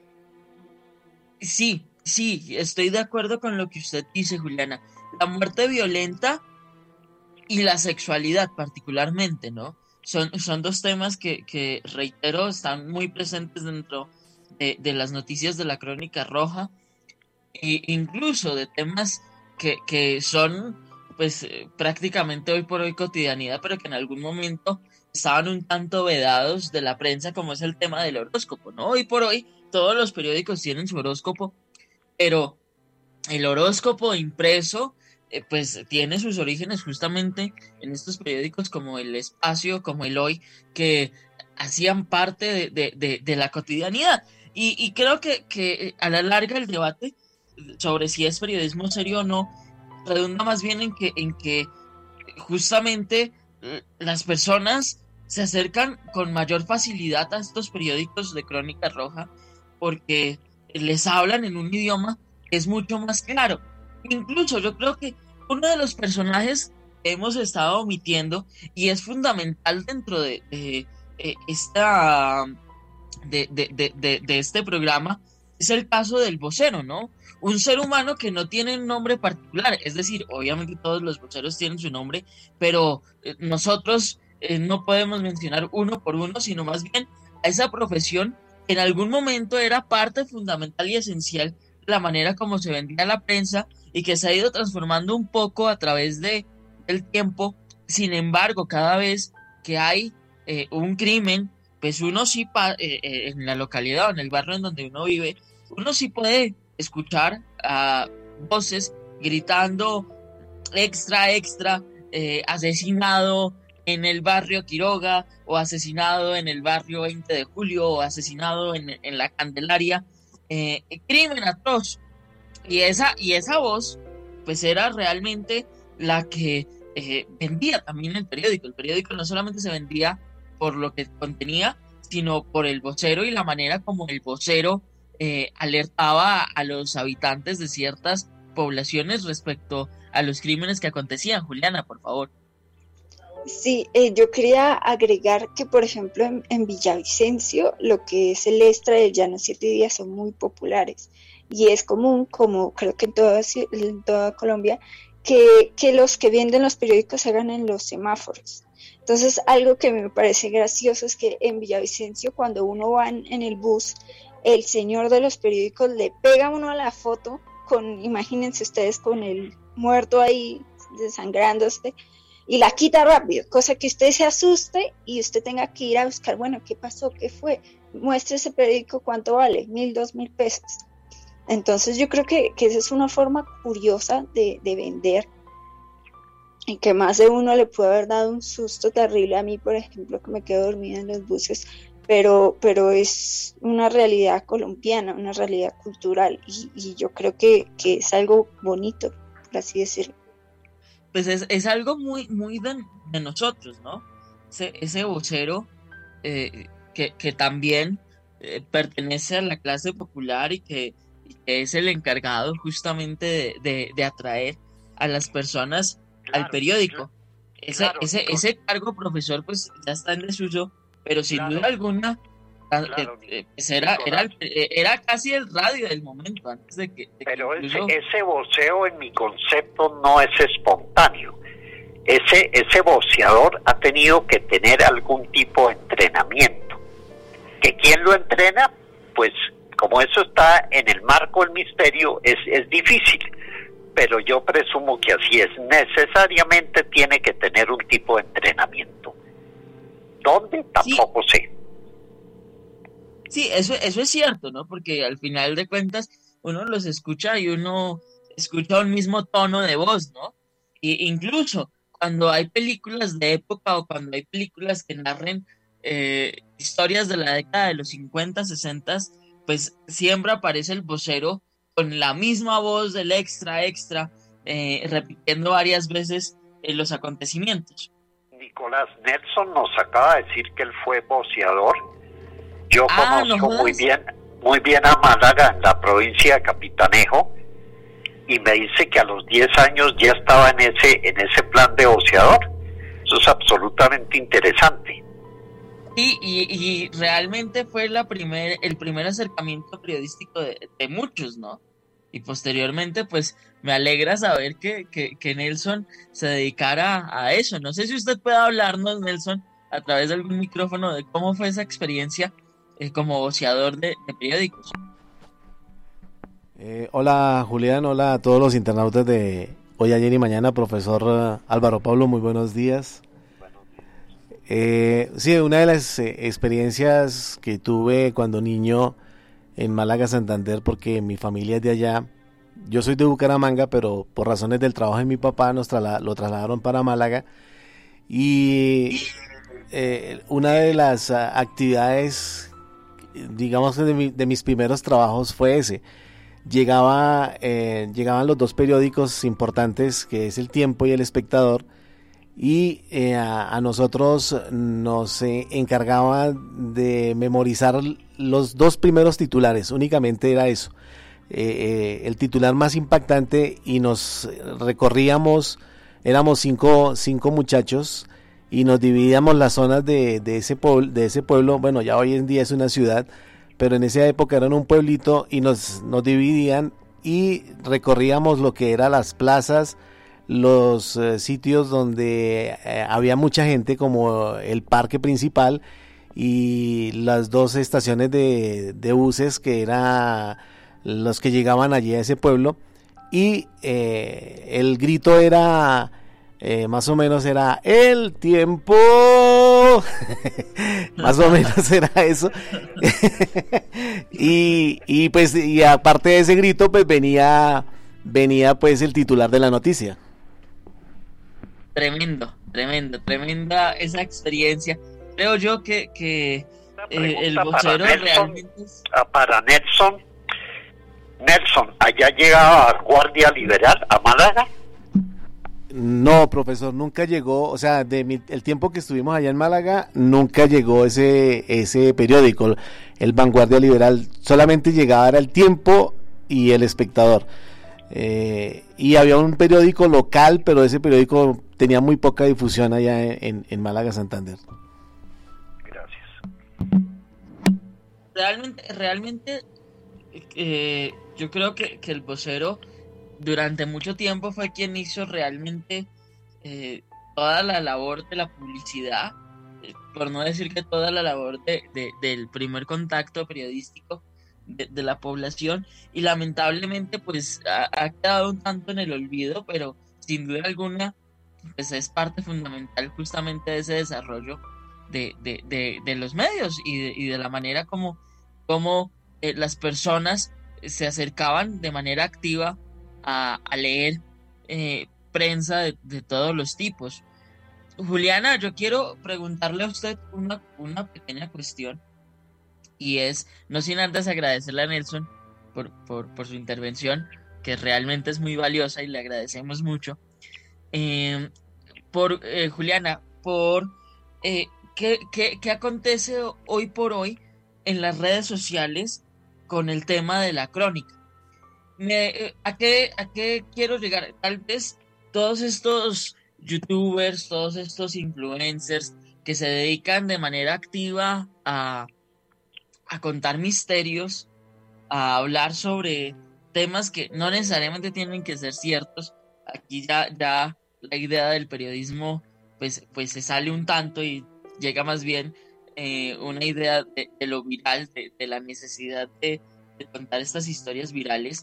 Sí, estoy de acuerdo con lo que usted dice, Juliana. La muerte violenta y la sexualidad particularmente, ¿no? Son dos temas que reitero, están muy presentes dentro de las noticias de la Crónica Roja, e incluso de temas que son pues prácticamente hoy por hoy cotidianidad, pero que en algún momento estaban un tanto vedados de la prensa, como es el tema del horóscopo, ¿no? Hoy por hoy todos los periódicos tienen su horóscopo, pero el horóscopo impreso pues tiene sus orígenes justamente en estos periódicos como El Espacio, como El Hoy, que hacían parte de la cotidianidad. Y creo que a la larga el debate sobre si es periodismo serio o no redunda más bien en que justamente las personas se acercan con mayor facilidad a estos periódicos de crónica roja porque les hablan en un idioma que es mucho más claro. Incluso yo creo que uno de los personajes que hemos estado omitiendo y es fundamental dentro de este programa es el caso del vocero, ¿no? Un ser humano que no tiene un nombre particular, es decir, obviamente todos los voceros tienen su nombre, pero nosotros no podemos mencionar uno por uno, sino más bien a esa profesión que en algún momento era parte fundamental y esencial de la manera como se vendía la prensa y que se ha ido transformando un poco a través del tiempo. Sin embargo, cada vez que hay un crimen, pues uno sí, en la localidad o en el barrio en donde uno vive, uno sí puede escuchar voces gritando extra, extra, asesinado en el barrio Quiroga, o asesinado en el barrio 20 de Julio, o asesinado en la Candelaria, crimen atroz. Y esa voz, pues era realmente la que vendía también el periódico. El periódico no solamente se vendía por lo que contenía, sino por el vocero y la manera como el vocero alertaba a los habitantes de ciertas poblaciones respecto a los crímenes que acontecían. Juliana, por favor. Sí, yo quería agregar que, por ejemplo, en Villavicencio, lo que es el Extra y el Llano 7 Días son muy populares. Y es común, como creo que en toda Colombia, que los que venden los periódicos se hagan en los semáforos. Entonces, algo que me parece gracioso es que en Villavicencio, cuando uno va en el bus, el señor de los periódicos le pega a uno a la foto, imagínense ustedes con el muerto ahí desangrándose, y la quita rápido, cosa que usted se asuste y usted tenga que ir a buscar, bueno, ¿qué pasó? ¿Qué fue? Muestre ese periódico, ¿cuánto vale? 1,000, 2,000 pesos. Entonces yo creo que esa es una forma curiosa de vender, y que más de uno le puede haber dado un susto terrible. A mí, por ejemplo, que me quedo dormida en los buses, pero es una realidad colombiana, una realidad cultural, y yo creo que es algo bonito, por así decirlo. Pues es algo muy, muy de nosotros, ¿no? Ese vocero que también pertenece a la clase popular y que es el encargado justamente de atraer a las personas al periódico. Ese cargo, profesor, pues ya está en desuso, pero sin duda alguna pues era casi el radio del momento antes de que pero incluso... ese voceo en mi concepto no es espontáneo. Ese voceador ha tenido que tener algún tipo de entrenamiento. ¿Que quién lo entrena? Pues como eso está en el marco del misterio, es difícil, pero yo presumo que así es. Necesariamente tiene que tener un tipo de entrenamiento. ¿Dónde? Tampoco sé. Sí, eso es cierto, ¿no? Porque al final de cuentas uno los escucha y uno escucha un mismo tono de voz, ¿no? Y incluso cuando hay películas de época o cuando hay películas que narren historias de la década de los 50, 60, pues siempre aparece el vocero con la misma voz del extra, repitiendo varias veces los acontecimientos. Nicolás Nelson nos acaba de decir que él fue voceador. Yo conozco muy bien a Málaga, en la provincia de Capitanejo, y me dice que a los 10 años ya estaba en ese plan de voceador. Eso es absolutamente interesante. Y realmente fue el primer acercamiento periodístico de muchos, ¿no? Y posteriormente, pues, me alegra saber que Nelson se dedicara a eso. No sé si usted puede hablarnos, Nelson, a través de algún micrófono, de cómo fue esa experiencia como voceador de periódicos. Hola, Julián, hola a todos los internautas de Hoy, Ayer y Mañana. Profesor Álvaro Pablo, muy buenos días. Sí, una de las experiencias que tuve cuando niño en Málaga, Santander, porque mi familia es de allá. Yo soy de Bucaramanga, pero por razones del trabajo de mi papá lo trasladaron para Málaga, y una de las actividades, digamos, de mis primeros trabajos fue ese. Llegaban los dos periódicos importantes, que es El Tiempo y El Espectador, y a nosotros nos encargaban de memorizar los dos primeros titulares, únicamente era eso, el titular más impactante, y nos recorríamos, éramos cinco muchachos, y nos dividíamos las zonas de ese pueblo, bueno, ya hoy en día es una ciudad, pero en esa época era un pueblito, y nos dividían y recorríamos lo que eran las plazas, los sitios donde había mucha gente, como el parque principal y las dos estaciones de buses, que eran los que llegaban allí a ese pueblo, y el grito era más o menos era el tiempo. Más o menos era eso. y pues, y aparte de ese grito, pues venía pues el titular de la noticia. Tremenda esa experiencia. Creo yo que el vocero realmente es... Para Nelson, allá llegaba Guardia Liberal a Málaga. No, profesor, nunca llegó, o sea, el tiempo que estuvimos allá en Málaga, nunca llegó ese periódico, el Vanguardia Liberal, solamente llegaba era El Tiempo y El Espectador. Y había un periódico local, pero ese periódico tenía muy poca difusión allá en Málaga, Santander. Gracias. Realmente yo creo que el vocero durante mucho tiempo fue quien hizo realmente toda la labor de la publicidad, por no decir que toda la labor del primer contacto periodístico de la población, y lamentablemente pues ha quedado un tanto en el olvido, pero sin duda alguna pues es parte fundamental justamente de ese desarrollo de los medios y de la manera como las personas se acercaban de manera activa a leer prensa de todos los tipos. Juliana, yo quiero preguntarle a usted una pequeña cuestión, y es, no sin antes agradecerle a Nelson por su intervención, que realmente es muy valiosa y le agradecemos mucho. Juliana, ¿qué acontece hoy por hoy en las redes sociales con el tema de la crónica? ¿A qué quiero llegar? Tal vez todos estos youtubers, todos estos influencers que se dedican de manera activa a contar misterios, a hablar sobre temas que no necesariamente tienen que ser ciertos. Aquí ya la idea del periodismo pues se sale un tanto y llega más bien una idea de lo viral, de la necesidad de contar estas historias virales.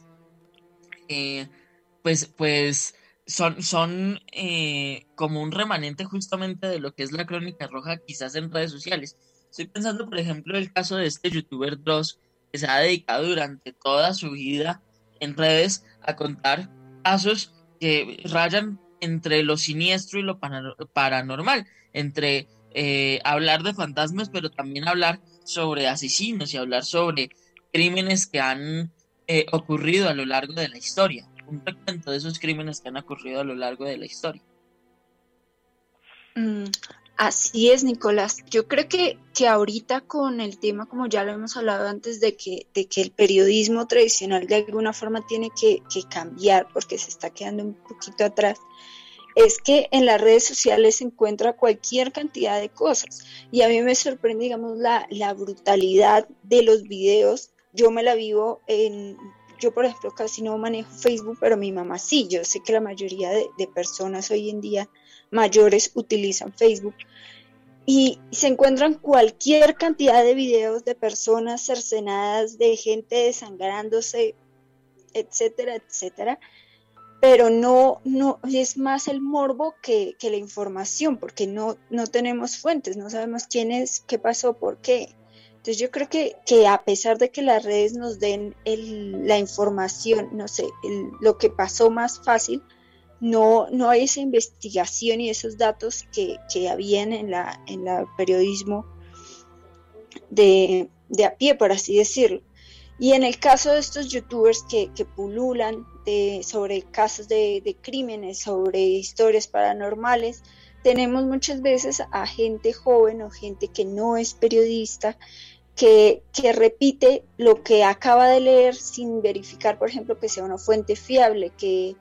Pues son como un remanente justamente de lo que es la crónica roja, quizás en redes sociales. Estoy pensando, por ejemplo, el caso de este youtuber Dross, que se ha dedicado durante toda su vida en redes a contar casos que rayan entre lo siniestro y lo paranormal, entre hablar de fantasmas, pero también hablar sobre asesinos y hablar sobre crímenes que han ocurrido a lo largo de la historia. Un recuento de esos crímenes que han ocurrido a lo largo de la historia. Así es, Nicolás. Yo creo que ahorita con el tema, como ya lo hemos hablado antes, de que el periodismo tradicional de alguna forma tiene que cambiar porque se está quedando un poquito atrás, es que en las redes sociales se encuentra cualquier cantidad de cosas. Y a mí me sorprende, digamos, la brutalidad de los videos. Yo me la vivo yo, por ejemplo, casi no manejo Facebook, pero mi mamá sí. Yo sé que la mayoría de personas hoy en día mayores utilizan Facebook. Y se encuentran cualquier cantidad de videos de personas cercenadas, de gente desangrándose, etcétera, etcétera. Pero no es más el morbo que la información, porque no tenemos fuentes, no sabemos quién es, qué pasó, por qué. Entonces yo creo que a pesar de que las redes nos den la información, no sé, lo que pasó más fácil, no hay esa investigación y esos datos que habían en la periodismo de a pie, por así decirlo. Y en el caso de estos youtubers que pululan sobre casos de crímenes, sobre historias paranormales, tenemos muchas veces a gente joven o gente que no es periodista, que repite lo que acaba de leer sin verificar, por ejemplo, que sea una fuente fiable, que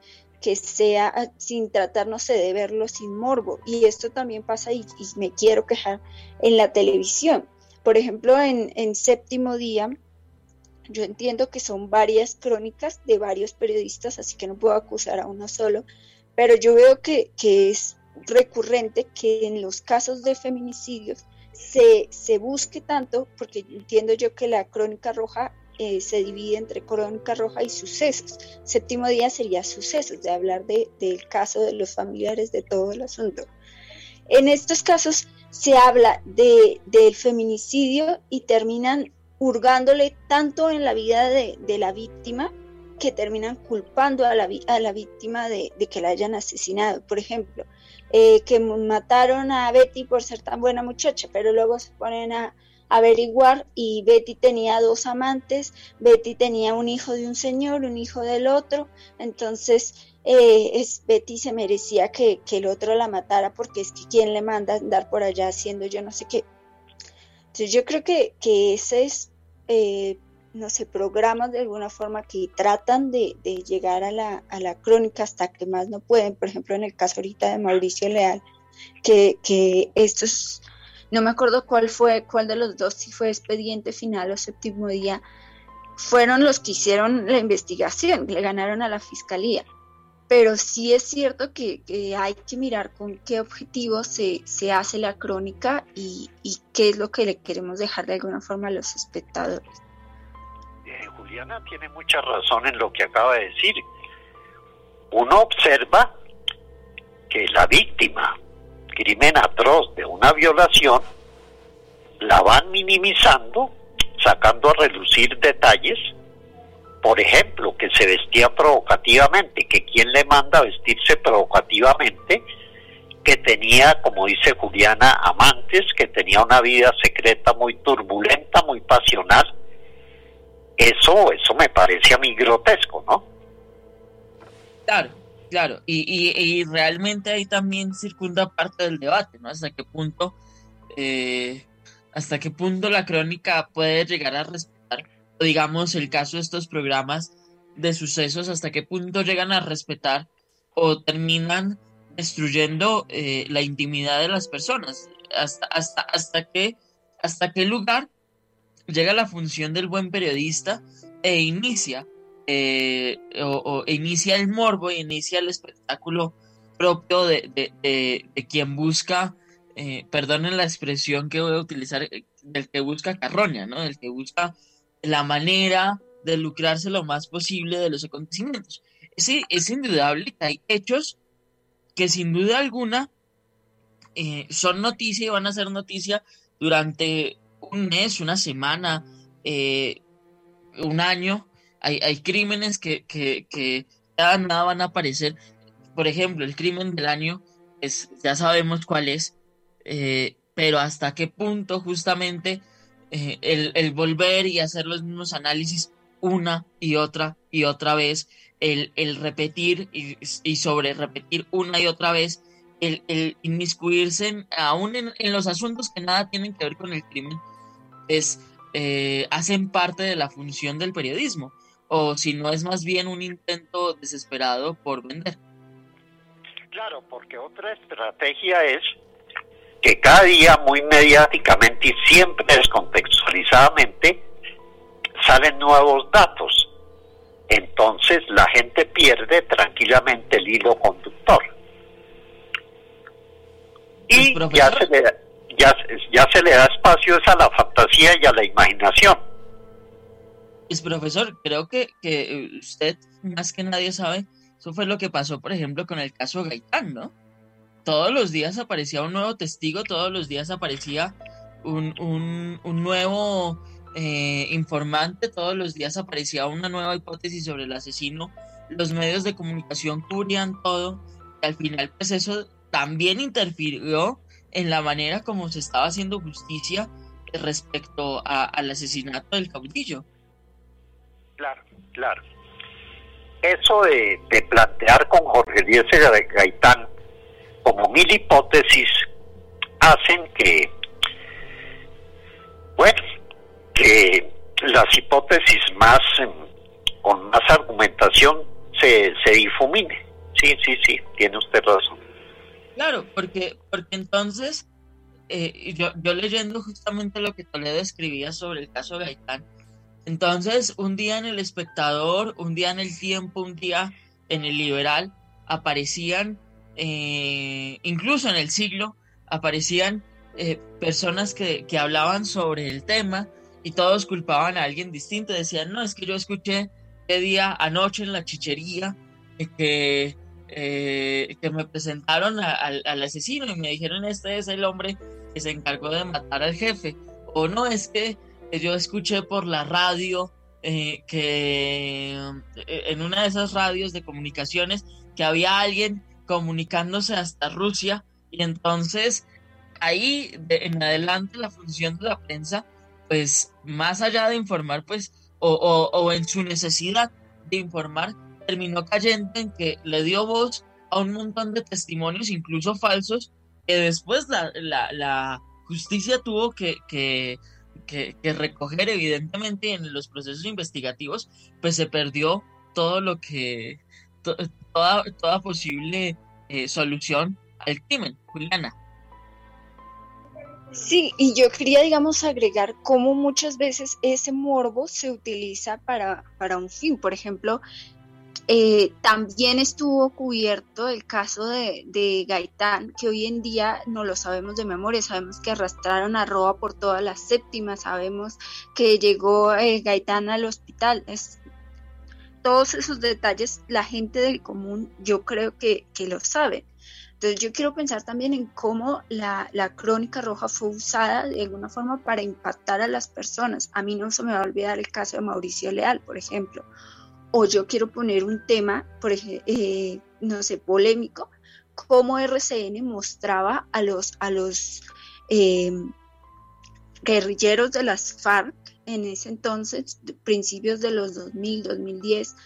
sea sin tratar, no sé, de verlo sin morbo. Y esto también pasa, y me quiero quejar, en la televisión. Por ejemplo, en Séptimo Día, yo entiendo que son varias crónicas de varios periodistas, así que no puedo acusar a uno solo, pero yo veo que es recurrente que en los casos de feminicidios se busque tanto, porque entiendo yo que la crónica roja se divide entre crónica roja y sucesos. Séptimo Día sería sucesos, de hablar del caso de los familiares, de todo el asunto. En estos casos se habla del feminicidio y terminan hurgándole tanto en la vida de la víctima, que terminan culpando a la víctima de que la hayan asesinado. Por ejemplo, que mataron a Betty por ser tan buena muchacha, pero luego se ponen a averiguar y Betty tenía 2 amantes, Betty tenía un hijo de un señor, un hijo del otro, entonces Betty se merecía que el otro la matara, porque es que quién le manda a andar por allá haciendo yo no sé qué. Entonces yo creo que ese es, no sé, programas de alguna forma que tratan de llegar a la crónica hasta que más no pueden. Por ejemplo, en el caso ahorita de Mauricio Leal, que estos, no me acuerdo cuál de los dos, si fue Expediente Final o Séptimo Día, fueron los que hicieron la investigación, le ganaron a la fiscalía. Pero sí es cierto que hay que mirar con qué objetivo se hace la crónica y qué es lo que le queremos dejar de alguna forma a los espectadores. Juliana tiene mucha razón en lo que acaba de decir. Uno observa que la víctima, crimen atroz de una violación, la van minimizando, sacando a relucir detalles. Por ejemplo, que se vestía provocativamente, que quién le manda a vestirse provocativamente, que tenía, como dice Juliana, amantes, que tenía una vida secreta muy turbulenta, muy pasional. Eso me parece a mí grotesco, ¿no? Claro, y realmente ahí también circunda parte del debate, ¿no? Hasta qué punto la crónica puede llegar a respetar, digamos, el caso de estos programas de sucesos, hasta qué punto llegan a respetar o terminan destruyendo la intimidad de las personas, hasta qué lugar llega la función del buen periodista e inicia inicia el morbo, inicia el espectáculo propio de quien busca, perdonen la expresión que voy a utilizar, del que busca carroña, ¿no? Del que busca la manera de lucrarse lo más posible de los acontecimientos. Es indudable que hay hechos que sin duda alguna son noticia y van a ser noticia durante un mes, una semana, un año. Hay crímenes que cada nada van a aparecer. Por ejemplo, el crimen del año, ya sabemos cuál es, pero hasta qué punto justamente el volver y hacer los mismos análisis una y otra vez, el repetir y sobre repetir una y otra vez, el inmiscuirse aún en los asuntos que nada tienen que ver con el crimen, hacen parte de la función del periodismo, o si no es más bien un intento desesperado por vender. Claro, porque otra estrategia es que cada día muy mediáticamente y siempre descontextualizadamente salen nuevos datos. Entonces la gente pierde tranquilamente el hilo conductor. Y pues, ya se le da espacio a la fantasía y a la imaginación. Pues profesor, creo que usted más que nadie sabe, eso fue lo que pasó, por ejemplo, con el caso Gaitán, ¿no? Todos los días aparecía un nuevo testigo, todos los días aparecía un nuevo informante, todos los días aparecía una nueva hipótesis sobre el asesino los medios de comunicación cubrían todo, y al final pues eso también interfirió en la manera como se estaba haciendo justicia respecto al asesinato del caudillo. Claro. Eso de plantear con Jorge Eliezer Gaitán como 1000 hipótesis hacen que las hipótesis más con más argumentación se difumine. Sí, tiene usted razón. Claro, porque entonces yo leyendo justamente lo que Toledo escribía sobre el caso Gaitán, entonces un día en El Espectador, un día en El Tiempo, un día en El Liberal aparecían, incluso en El Siglo, aparecían personas que hablaban sobre el tema y todos culpaban a alguien distinto. Decían, no, es que yo escuché de día anoche en la chichería que me presentaron al asesino y me dijeron, este es el hombre que se encargó de matar al jefe. O no, es que yo escuché por la radio que en una de esas radios de comunicaciones que había alguien comunicándose hasta Rusia, y entonces ahí en adelante la función de la prensa, pues más allá de informar, pues o en su necesidad de informar, terminó cayendo en que le dio voz a un montón de testimonios, incluso falsos, que después la justicia tuvo que recoger, evidentemente, en los procesos investigativos, pues se perdió todo lo que toda posible solución al crimen. Juliana. Sí, y yo quería, digamos, agregar cómo muchas veces ese morbo se utiliza para un fin. Por ejemplo, también estuvo cubierto el caso de Gaitán, que hoy en día no lo sabemos de memoria. Sabemos que arrastraron a Roa por todas las séptimas, sabemos que llegó Gaitán al hospital. Todos esos detalles la gente del común yo creo que lo sabe. Entonces yo quiero pensar también en cómo la Crónica Roja fue usada de alguna forma para impactar a las personas. A mí no se me va a olvidar el caso de Mauricio Leal, por ejemplo. O yo quiero poner un tema, por ejemplo, no sé, polémico, cómo RCN mostraba a los guerrilleros de las FARC en ese entonces, principios de los 2000, 2010,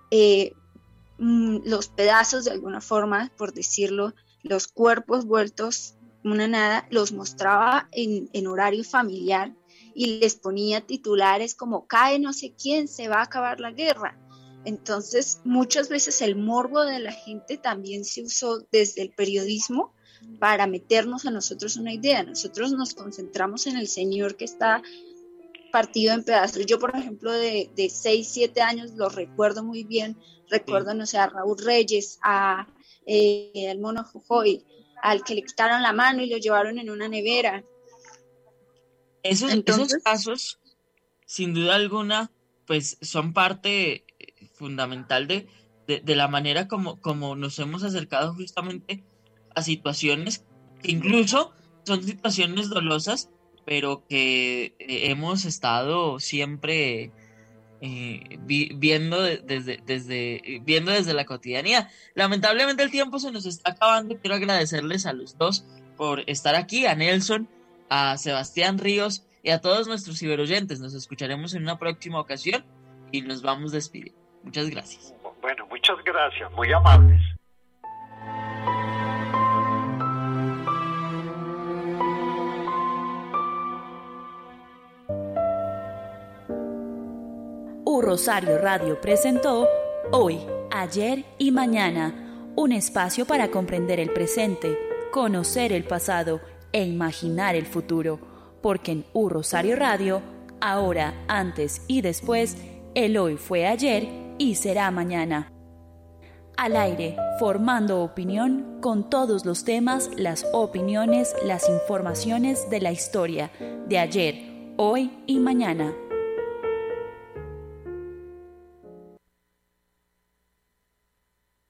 los pedazos de alguna forma, por decirlo, los cuerpos vueltos una nada, los mostraba en horario familiar y les ponía titulares como cae no sé quién, se va a acabar la guerra. Entonces muchas veces el morbo de la gente también se usó desde el periodismo para meternos a nosotros una idea. Nosotros nos concentramos en el señor que está partido en pedazos. Yo, por ejemplo, de 6, 7 años lo recuerdo muy bien. Recuerdo, no sé, a Raúl Reyes, al Mono Jujoy, al que le quitaron la mano y lo llevaron en una nevera. Esos casos, sin duda alguna, pues son parte fundamental de la manera como nos hemos acercado justamente a situaciones que incluso son situaciones dolosas, pero que hemos estado siempre viendo desde la cotidianidad. Lamentablemente el tiempo se nos está acabando. Quiero agradecerles a los dos por estar aquí, a Nelson, a Sebastián Ríos y a todos nuestros ciberoyentes. Nos escucharemos en una próxima ocasión y nos vamos despidiendo. Muchas gracias. Bueno, muchas gracias, muy amables. Rosario Radio presentó Hoy, Ayer y Mañana, un espacio para comprender el presente, conocer el pasado e imaginar el futuro, porque en Rosario Radio, ahora, antes y después, el hoy fue ayer y será mañana. Al aire, formando opinión con todos los temas, las opiniones, las informaciones de la historia de ayer, hoy y mañana.